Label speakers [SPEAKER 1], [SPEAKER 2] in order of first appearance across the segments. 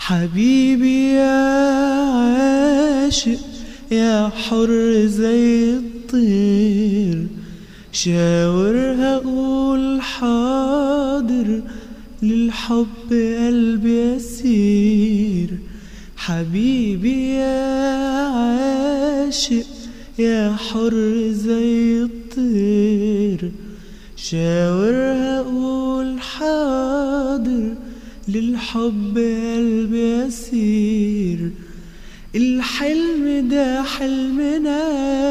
[SPEAKER 1] حبيبي يا عاشق يا حر زي الطير، شاورها قول حاضر، للحب قلبي أسير. حبيبي يا عاشق يا حر زي الطير، شاورها قول حاضر، للحب قلبي أسير. الحلم ده حلمنا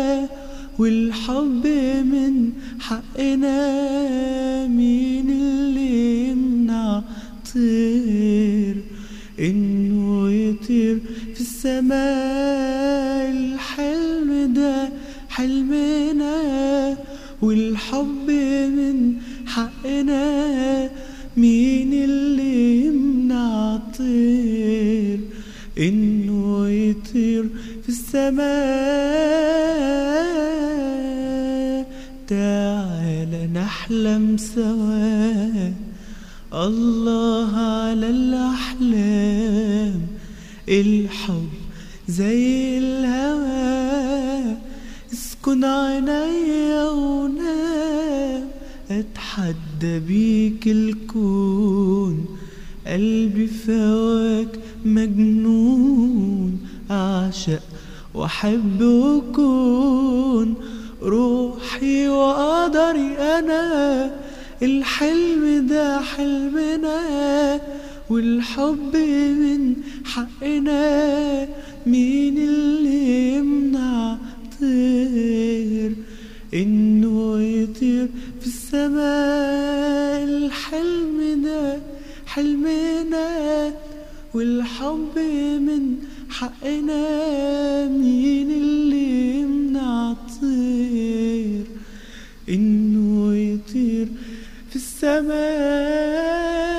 [SPEAKER 1] والحب من حقنا، مين اللي يمنع طير إنه يطير في السماء؟ الحلم ده حلمنا والحب من حقنا، مين اللي يمنع طير إنه يطير في السماء؟ تعال نحلم سوا، الله على الأحلام. الحب زي الهوى، اسكن عينيا ونام، اتحدى بيك الكون، قلبي في هواك مجنون، أعشق وأحب وأكون روحي وقدري أنا. الحلم ده حلمنا والحب من حقنا، مين اللي يمنع طير إنه يطير في السماء؟ الحلم ده حلمنا والحب من حقنا، مين اللي يمنع طير إنه يطير في السماء؟